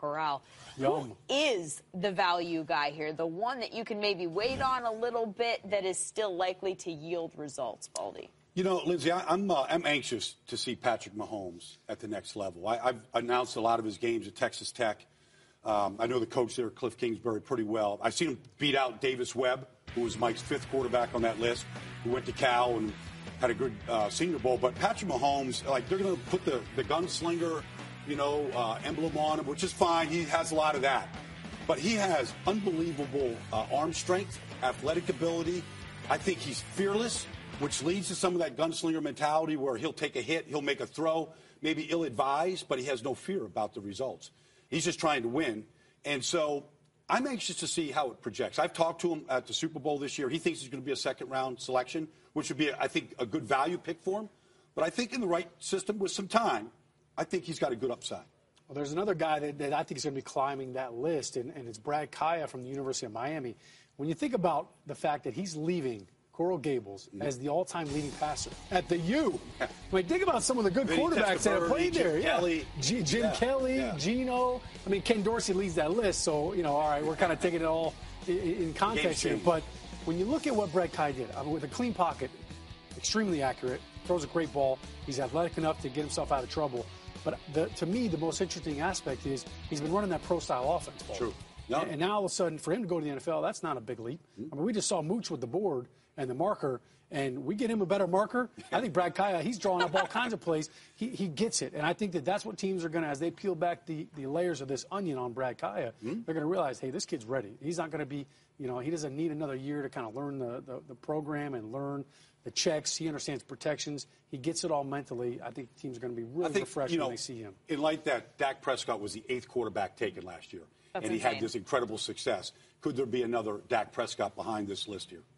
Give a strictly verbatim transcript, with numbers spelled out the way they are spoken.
Corral. Yum. Who is the value guy here, the one that you can maybe wait on a little bit that is still likely to yield results, Baldy? You know, Lindsay, I, I'm uh, I'm anxious to see Patrick Mahomes at the next level. I, I've announced a lot of his games at Texas Tech. Um, I know the coach there, Cliff Kingsbury, pretty well. I've seen him beat out Davis Webb, who was Mike's fifth quarterback on that list, who went to Cal and had a good uh, Senior Bowl. But Patrick Mahomes, like, they're going to put the, the gunslinger, you know, uh, emblem on him, which is fine. He has a lot of that. But he has unbelievable uh, arm strength, athletic ability. I think he's fearless, which leads to some of that gunslinger mentality where he'll take a hit, he'll make a throw, maybe ill-advised, but he has no fear about the results. He's just trying to win. And so I'm anxious to see how it projects. I've talked to him at the Super Bowl this year. He thinks he's going to be a second-round selection, which would be, I think, a good value pick for him. But I think in the right system with some time, I think he's got a good upside. Well, there's another guy that, that I think is going to be climbing that list, and, and it's Brad Kaaya from the University of Miami. When you think about the fact that he's leaving Coral Gables mm-hmm. as the all-time leading passer at the U. I mean, think about some of the good quarterbacks that have played Jim there. Kelly. Yeah. G- Jim yeah. Kelly, yeah. Geno. I mean, Ken Dorsey leads that list, so, you know, all right, we're kind of taking it all in, in context here. But when you look at what Brad Kaaya did, I mean, with a clean pocket, extremely accurate, throws a great ball, he's athletic enough to get himself out of trouble. But the, to me, the most interesting aspect is he's been running that pro-style offense. Ball. True. Yep. And, and now all of a sudden, for him to go to the N F L, that's not a big leap. Mm-hmm. I mean, we just saw Mooch with the board and the marker, and we get him a better marker. I think Brad Kaaya, he's drawing up all kinds of plays. He he gets it. And I think that that's what teams are going to, as they peel back the, the layers of this onion on Brad Kaaya, mm-hmm. they're going to realize, hey, this kid's ready. He's not going to be, you know, he doesn't need another year to kind of learn the, the, the program and learn the checks. He understands protections. He gets it all mentally. I think teams are going to be really think, refreshed you know, when they see him. In light that Dak Prescott was the eighth quarterback taken last year, That's and he insane. had this incredible success. Could there be another Dak Prescott behind this list here?